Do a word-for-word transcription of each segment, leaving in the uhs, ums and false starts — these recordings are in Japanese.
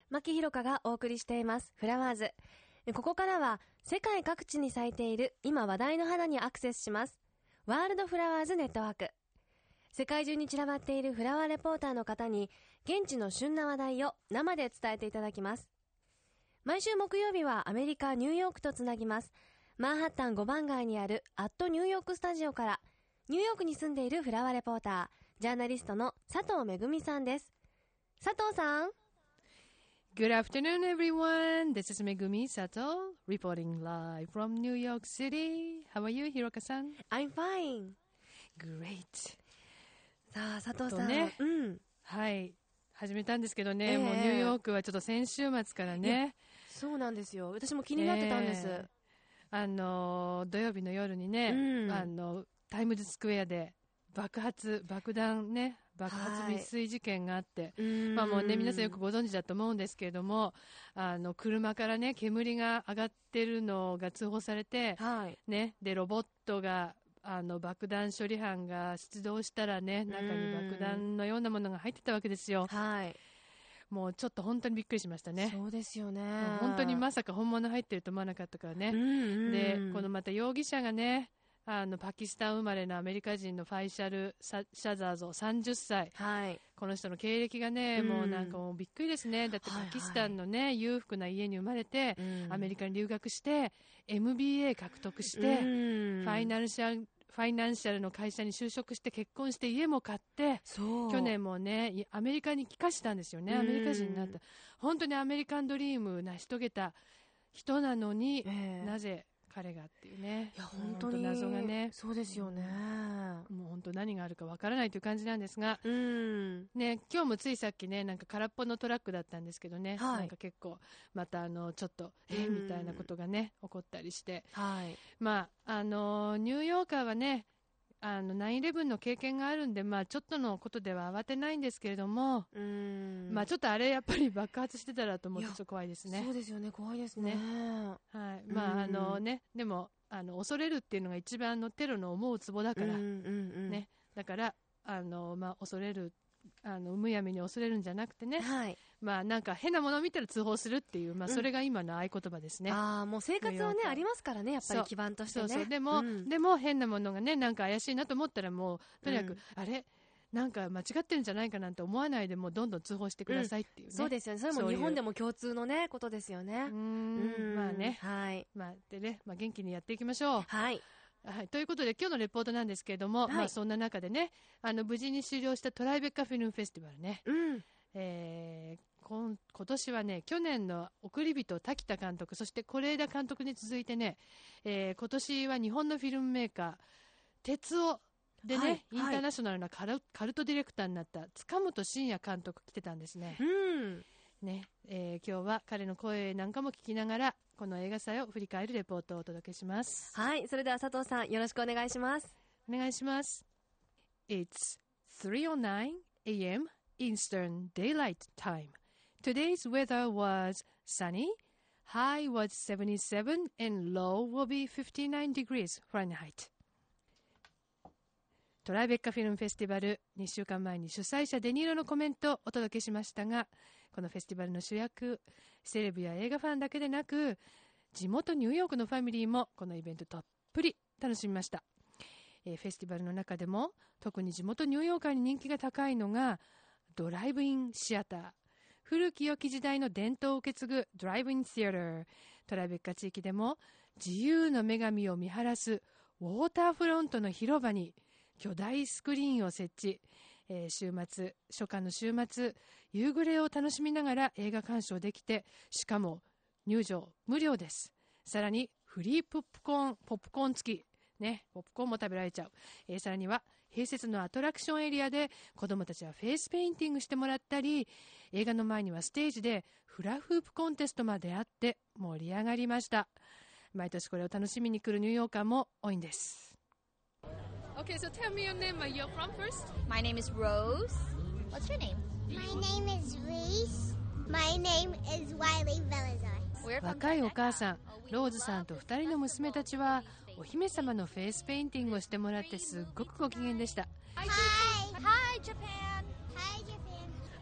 牧ひろかがお送りしていますフラワーズ。ここからは世界各地に咲いている今話題の花にアクセスします。ワールドフラワーズネットワーク。世界中に散らばっているフラワーレポーターの方に現地の旬な話題を生で伝えていただきます。毎週木曜日はアメリカニューヨークとつなぎます。マンハッタンごばん街にあるアットニューヨークスタジオからニューヨークに住んでいるフラワーレポーター、ジャーナリストの佐藤めぐみさんです。佐藤さん。 Good afternoon, everyone. This is Megumi Sato, reporting live from New York City. How are you, Hiroka-san? I'm fine. Great. さあ、佐藤さん。 ね、 うん。 はい。始めたんですけどね、 えー、 もうニューヨークはちょっと先週末からね。 そうなんですよ。私も気になってたんです。えー、 あの、土曜日の夜にね、うん、あの、タイムズスクエアで爆発、爆弾ね、爆発未遂事件があって、はい、まあもうね、皆さんよくご存知だと思うんですけれども、あの、車からね、煙が上がってるのが通報されて、はい、ね、で、ロボットが、あの、爆弾処理班が出動したらね、中に爆弾のようなものが入ってたわけですよ。はい。もうちょっと本当にびっくりしましたね。 そうですよね。 本当にまさか本物入ってると思わなかったからね。で、このまた容疑者がね、あの、パキスタン生まれのアメリカ人のファイシャル・シャザーゾさんじゅっさい。はい。この人の経歴がね、もうなんかもうびっくりですね。だってパキスタンのね、はいはい、裕福な家に生まれて、アメリカに留学して、エムビーエー 獲得して、ファイナンシャル、ファイナンシャルの会社に就職して結婚して家も買って、去年もね、アメリカに帰化したんですよね。アメリカ人になった。本当にアメリカンドリーム成し遂げた人なのに、えー、なぜ彼がっていうね。 いや、本当に謎がね。 そうですよね。 もう本当何があるかわからないという感じなんですが、うん。ね、今日もついさっきね、なんか空っぽのトラックだったんですけどね、はい、なんか結構、またあの、ちょっと、えー、みたいなことがね、起こったりして、はい。まあ、あの、ニューヨーカーはね、あの、ナインイレブン の経験があるんで、まあ、ちょっとのことでは慌てないんですけれども、うん。まあ、ちょっとあれ、やっぱり爆発してたらと思ってちょっと怖いですね。 そうですよね、怖いですね。ね、 はい。まあ、あのね、でも、あの、恐れるっていうのが一番のテロの思うツボだから、うんうんうん、ね。だから、あの、まあ、恐れる、あの、むやみに恐れるんじゃなくてね。はい。まあ、なんか変なものを見たら通報するっていう、まあ、それが今の合言葉ですね。 うん、ああ、もう生活はね、ありますからね、やっぱり基盤としてね。 そうそう。でも、うん、でも変なものがね、なんか怪しいなと思ったらもう、とにかく、うん、あれなんか間違ってるんじゃないかなんて思わないでもうどんどん通報してくださいっていうね。 うん、そうですよね。それも日本でも共通のね、ことですよね。うーん。まあね。はい。まあ、でね、まあ元気にやっていきましょう。はい。はい。ということで今日のレポートなんですけれども、はい、まあそんな中でね、あの無事に終了したトライベッカフィルムフェスティバルね。うん。えー、今, 今年はね、去年の送り人滝田監督、そして是枝監督に続いてね、えー、今年は日本のフィルムメーカー、鉄夫でね、はい、インターナショナルなカル、はい、カルトディレクターになった塚本慎也監督来てたんですね。うん。ね、えー、今日は彼の声なんかも聞きながら、この映画祭を振り返るレポートをお届けします。 はい、それでは佐藤さん、よろしくお願いします。 お願いします。It's three oh nine a.m. Eastern Daylight Time. Today's weather was sunny. High was seventy-seven and low will be fifty-nine degrees Fahrenheit.トライベッカフィルムフェスティバルにしゅうかんまえに主催者デニーロのコメントをお届けしましたが、このフェスティバルの主役、セレブや映画ファンだけでなく、地元ニューヨークのファミリーもこのイベントたっぷり楽しみました。えー、フェスティバルの中でも特に地元ニューヨーカーに人気が高いのがドライブインシアター。古き良き時代の伝統を受け継ぐドライブインシアター。トライベッカ地域でも自由の女神を見晴らすウォーターフロントの広場に巨大スクリーンを設置、えー、週末、初夏の週末、夕暮れを楽しみながら映画鑑賞できて、しかも入場無料です。さらにフリーポップコーン、ポップコーン付き、ね、ポップコーンも食べられちゃう。えー、さらには併設のアトラクションエリアで子供たちはフェイスペインティングしてもらったり、映画の前にはステージでフラフープコンテストまであって盛り上がりました。毎年これを楽しみに来るニューヨーカーも多いんです。 Okay, so tell me your name. Where you're from first? My name is Rose. What's your name? My name is Reese. My name is Wiley Velazar. 若いお母さん、ローズさんと二人の娘たちはお姫様のフェイスペインティングをしてもらってすっごくご機嫌でした。 Hi! Hi, Japan! Hi, Japan!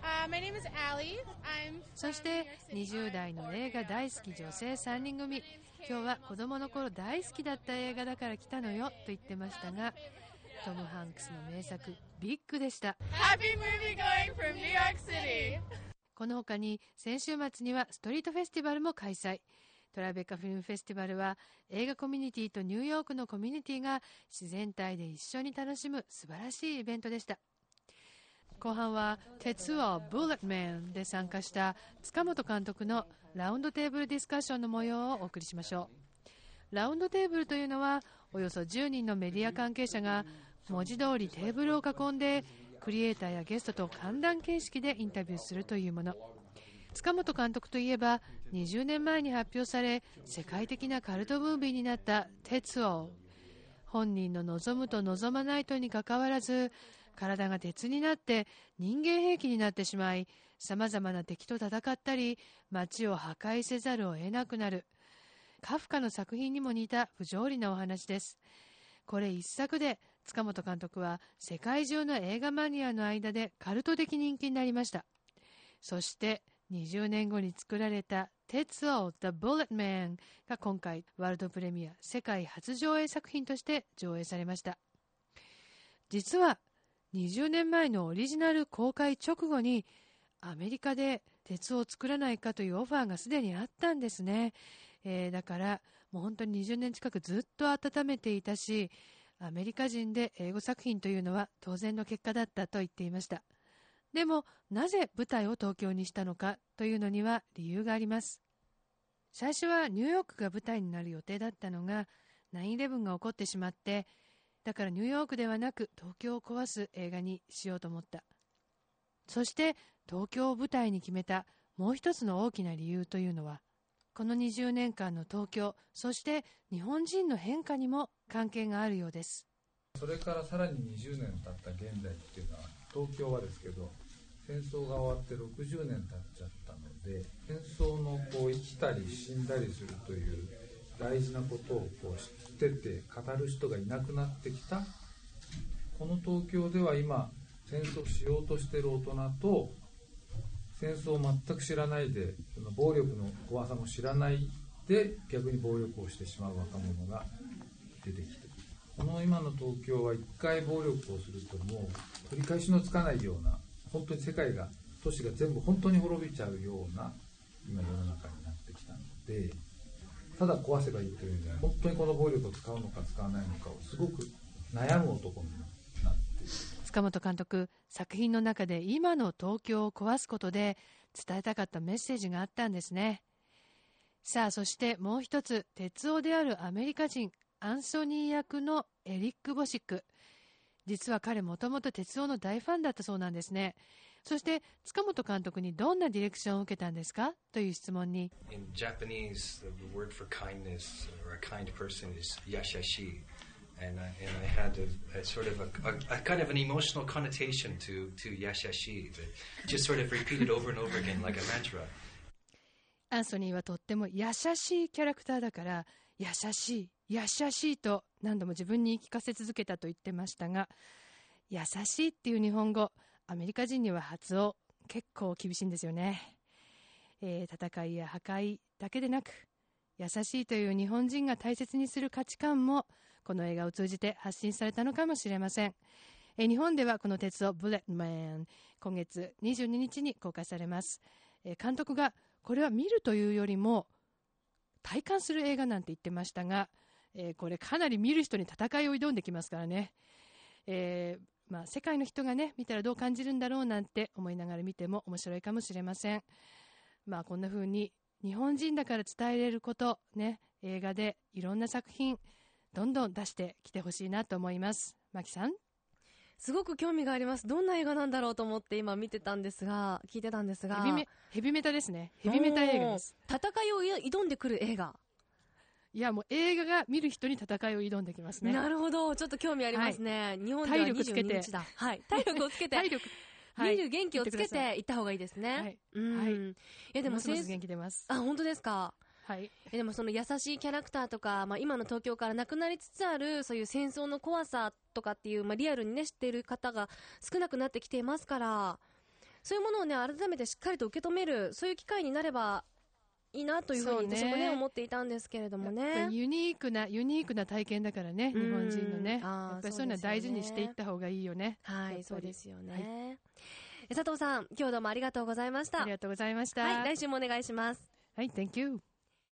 Uh, my name is Allie. I'm そしてにじゅう代の映画大好き女性さんにん組、今日は子供の頃大好きだった映画だから来たのよと言ってましたが、トム・ハンクスの名作ビッグでした。 happy movie going from New York City. この他に先週末にはストリートフェスティバルも開催。トラベカフィルムフェスティバルは映画コミュニティとニューヨークのコミュニティが自然体で一緒に楽しむ素晴らしいイベントでした。後半は鉄王ブレットマンで参加した塚本監督のラウンドテーブルディスカッションの模様をお送りしましょう。ラウンドテーブルというのはおよそじゅうにんのメディア関係者が文字通りテーブルを囲んでクリエイターやゲストと歓談形式でインタビューするというもの。塚本監督といえばにじゅうねんまえに発表され世界的なカルトムービーになった鉄王。本人の望むと望まないとにかかわらず体が鉄になって人間兵器になってしまい、さまざまな敵と戦ったり街を破壊せざるを得なくなる。カフカの作品にも似た不条理なお話です。これ一作で塚本監督は世界中の映画マニアの間でカルト的人気になりました。そしてにじゅうねんごに作られた鉄王 The Bullet Man が今回ワールドプレミア世界初上映作品として上映されました。実はにじゅうねんまえのオリジナル公開直後にアメリカで鉄を作らないかというオファーがすでにあったんですね。えー、だからもう本当ににじゅうねん近くずっと温めていたし、アメリカ人で英語作品というのは当然の結果だったと言っていました。でもなぜ舞台を東京にしたのかというのには理由があります。最初はニューヨークが舞台になる予定だったのが ナインイレブン が起こってしまって、だからニューヨークではなく東京を壊す映画にしようと思った。そして東京を舞台に決めたもう一つの大きな理由というのは、このにじゅうねんかんの東京、そして日本人の変化にも関係があるようです。 それからさらににじゅうねん経った現代っていうのは、東京はですけど戦争が終わってろくじゅうねん経っちゃったので、戦争のこう生きたり死んだりするという大事なことをこう知ってて語る人がいなくなってきた。この東京では今戦争しようとしている大人と、戦争を全く知らないでその暴力の怖さも知らないで逆に暴力をしてしまう若者が出てきて、この今の東京は一回暴力をするともう取り返しのつかないような、本当に世界が都市が全部本当に滅びちゃうような今世の中になってきたので、ただ壊せばいいというんじゃない、本当にこの暴力を使うのか使わないのかをすごく悩む男になっている。 塚本監督、作品の中で今の東京を壊すことで伝えたかったメッセージがあったんですね。さあ、そしてもう一つ、鉄王であるアメリカ人アンソニー役のエリック・ボシック。実は彼もともと鉄王の大ファンだったそうなんですね。そして塚本監督にどんなディレクションを受けたんですかという質問に、 In Japanese, the word for kindness or a kind person is yashashi, and I, and I had a, a sort of a, a, a kind of an emotional connotation to, to yashashi that just sort of repeated over and over again like a mantra. アンソニーはとっても優しいキャラクターだから、優しい優しいと何度も自分に言い聞かせ続けたと言ってましたが、優しいっていう日本語、アメリカ人には発音結構厳しいんですよね。えー、戦いや破壊だけでなく、優しいという日本人が大切にする価値観もこの映画を通じて発信されたのかもしれません。えー、日本ではこの鉄王ブレットマン、今月にじゅうににちに公開されます。えー、監督がこれは見るというよりも体感する映画なんて言ってましたが、えー、これかなり見る人に戦いを挑んできますからね。えーまあ、世界の人がね見たらどう感じるんだろうなんて思いながら見ても面白いかもしれません。まあこんな風に日本人だから伝えれることね、映画でいろんな作品どんどん出してきてほしいなと思います。マキさん、 すごく興味があります。どんな映画なんだろうと思って今見てたんですが、聞いてたんですが、 ヘビメ、ヘビメタですね。ヘビメタ映画です。 戦いを挑んでくる映画。 いやもう映画が見る人に戦いを挑んできますね。 なるほど、ちょっい興味ありますね。はい、日本ではにじゅうににちだ。はい、体力をつけて体力、はい、見る元気をつけていった方がいいですね。はい、うん、はい、えでもますます元気出ます。 あ、本当ですか。 はい、 えでもその優しいキャラクターとか、まあ、今の東京からなくなりつつあるそういう戦争の怖さとかっていう、まあ、リアルにね知っている方が少なくなってきていますから、 そういうものをね改めてしっかりと受け止める、そういう機会になればいいなというふうに私もね思っていたんですけれどもね。 ユニークなユニークな体験だからね、日本人のね。やっぱりそういうのは大事にしていった方がいいよね。 はい、そうですよね。佐藤さん、今日どうもありがとうございました。 ありがとうございました。 はい、来週もお願いします。 はい、Thank you。